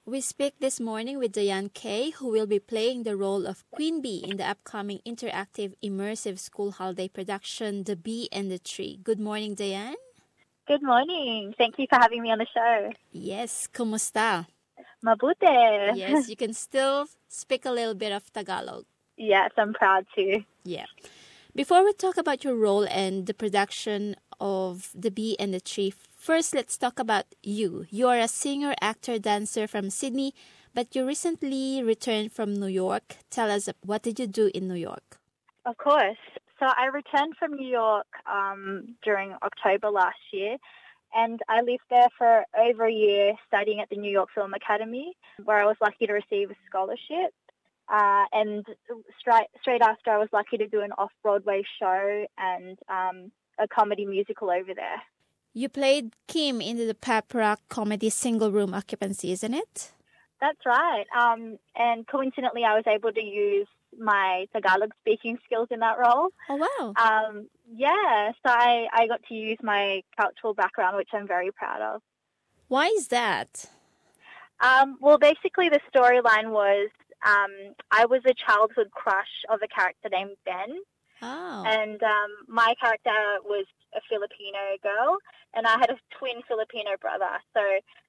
We speak this morning with Diane Kay, who will be playing the role of Queen Bee in the upcoming interactive immersive school holiday production, The Bee and the Tree. Good morning, Diane. Good morning. Thank you for having me on the show. Yes, kumusta? Mabuti. Yes, you can still speak a little bit of Tagalog. Yes, I'm proud to. Yeah. Before we talk about your role and the production of The Bee and the Tree, first let's talk about you. You are a singer, actor, dancer from Sydney, but you recently returned from New York. Tell us, what did you do in New York? Of course. So I returned from New York during October last year, and I lived there for over a year studying at the New York Film Academy, where I was lucky to receive a scholarship. And straight after, I was lucky to do an off-Broadway show and a comedy musical over there. You played Kim in the pop rock comedy Single Room Occupancy, isn't it? That's right. And coincidentally, I was able to use my Tagalog speaking skills in that role. Oh, wow. So I got to use my cultural background, which I'm very proud of. Why is that? Well, basically the storyline was I was a childhood crush of a character named Ben. Oh. And my character was a Filipino girl, and I had a twin Filipino brother. So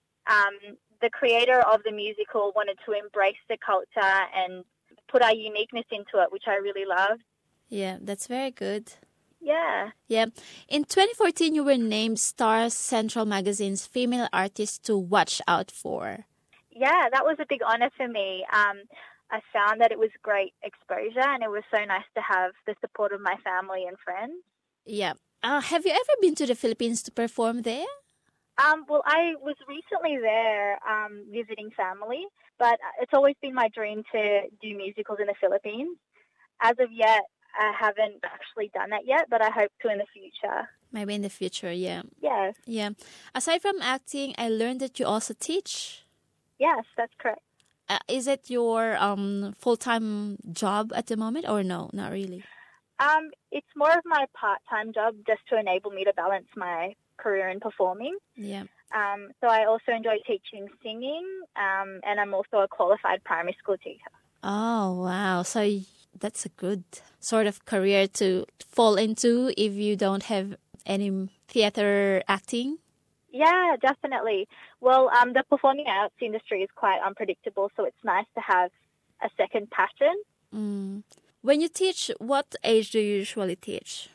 the creator of the musical wanted to embrace the culture and put our uniqueness into it, which I really loved. Yeah, that's very good. Yeah. Yeah. In 2014, you were named Star Central Magazine's Female Artist to Watch Out For. Yeah, that was a big honor for me. I found that it was great exposure, and it was so nice to have the support of my family and friends. Yeah. Have you ever been to the Philippines to perform there? Well, I was recently there visiting family, but it's always been my dream to do musicals in the Philippines. As of yet, I haven't actually done that yet, but I hope to in the future. Maybe in the future, yeah. Yes. Yeah. Aside from acting, I learned that you also teach. Yes, that's correct. Is it your full-time job at the moment, or no, not really? It's more of my part-time job just to enable me to balance my career in performing. Yeah. So I also enjoy teaching singing, and I'm also a qualified primary school teacher. Oh, wow. So that's a good sort of career to fall into if you don't have any theater acting. Yeah, definitely. Well, the performing arts industry is quite unpredictable, so it's nice to have a second passion. Mm. When you teach, what age do you usually teach?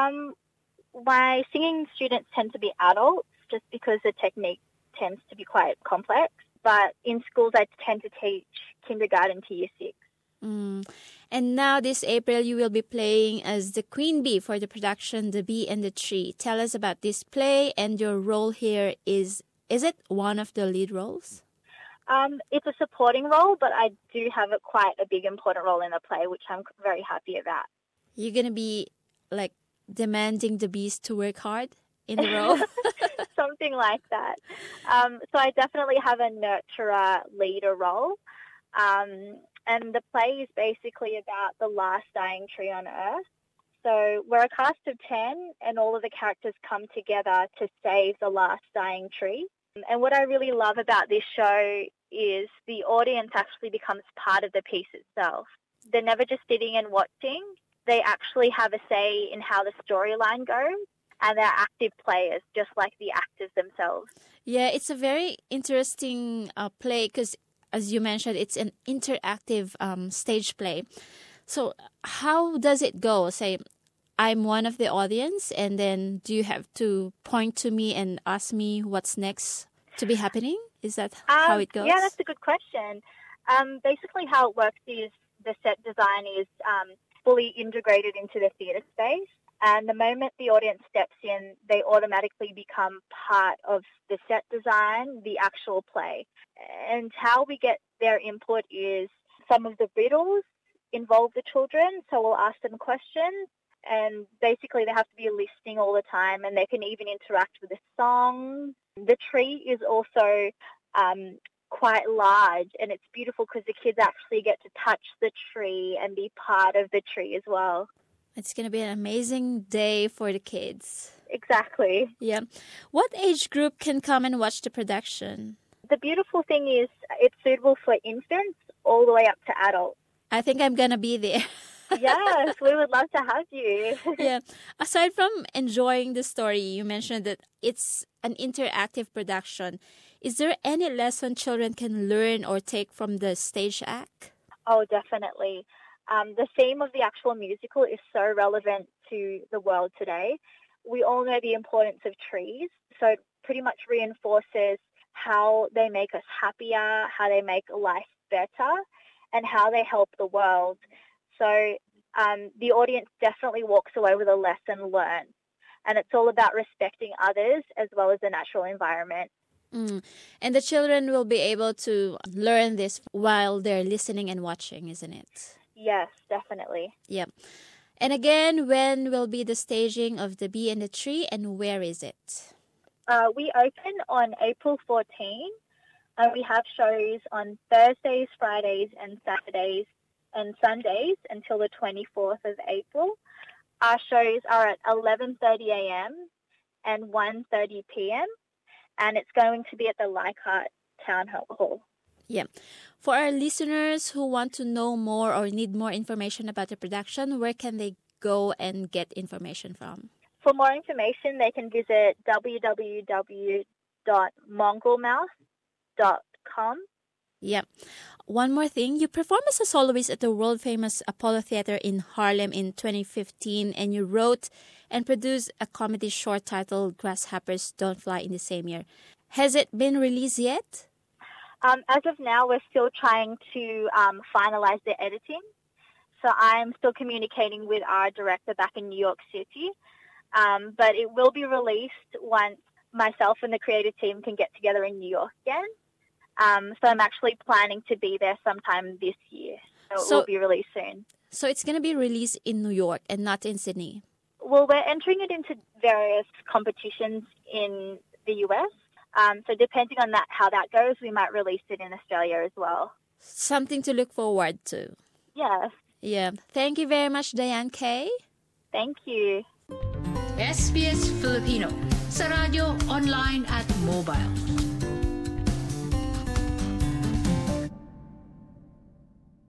My singing students tend to be adults just because the technique tends to be quite complex. But in schools, I tend to teach kindergarten to year 6. Mm. And now this April, you will be playing as the Queen Bee for the production The Bee and the Tree. Tell us about this play and your role here. Is it one of the lead roles? It's a supporting role, but I do have quite a big important role in the play, which I'm very happy about. You're going to be like demanding the bees to work hard in the role? Something like that. So I definitely have a nurturer leader role. And the play is basically about the last dying tree on Earth. So we're a cast of 10, and all of the characters come together to save the last dying tree. And what I really love about this show is the audience actually becomes part of the piece itself. They're never just sitting and watching. They actually have a say in how the storyline goes, and they're active players, just like the actors themselves. Yeah, it's a very interesting play because, as you mentioned, it's an interactive stage play. So how does it go? Say, I'm one of the audience, and then do you have to point to me and ask me what's next to be happening? Is that how it goes? Yeah, that's a good question. Basically how it works is the set design is fully integrated into the theatre space. And the moment the audience steps in, they automatically become part of the set design, the actual play. And how we get their input is some of the riddles involve the children, so we'll ask them questions. And basically they have to be listening all the time, and they can even interact with the songs. The tree is also quite large, and it's beautiful because the kids actually get to touch the tree and be part of the tree as well. It's going to be an amazing day for the kids. Exactly. Yeah. What age group can come and watch the production? the beautiful thing is it's suitable for infants all the way up to adults. I think I'm going to be there. Yes, we would love to have you. Yeah. Aside from enjoying the story, you mentioned that it's an interactive production. Is there any lesson children can learn or take from the stage act? Oh, definitely. The theme of the actual musical is so relevant to the world today. We all know the importance of trees, so it pretty much reinforces how they make us happier, how they make life better, and how they help the world. So the audience definitely walks away with a lesson learned. And it's all about respecting others as well as the natural environment. And the children will be able to learn this while they're listening and watching, isn't it? Yes, definitely. Yep. And again, when will be the staging of The Bee and the Tree, and where is it? We open on April 14, and we have shows on Thursdays, Fridays, and Saturdays and Sundays until the 24th of April. Our shows are at 11:30 a.m. and 1:30 p.m. and it's going to be at the Leichhardt Town Hall. Yeah. For our listeners who want to know more or need more information about the production, where can they go and get information from? For more information, they can visit www.mongrelmouth.com. Yeah. One more thing, you performed as a soloist at the world-famous Apollo Theater in Harlem in 2015, and you wrote and produced a comedy short titled Grasshoppers Don't Fly in the same year. Has it been released yet? As of now, we're still trying to finalize the editing. So I'm still communicating with our director back in New York City. But it will be released once myself and the creative team can get together in New York again. So I'm actually planning to be there sometime this year. So it will be released soon. So it's going to be released in New York and not in Sydney? Well, we're entering it into various competitions in the US. So depending on how that goes, we might release it in Australia as well. Something to look forward to. Yes. Yeah. Thank you very much, Diane Kay. Thank you. SBS Filipino sa radyo, online at mobile.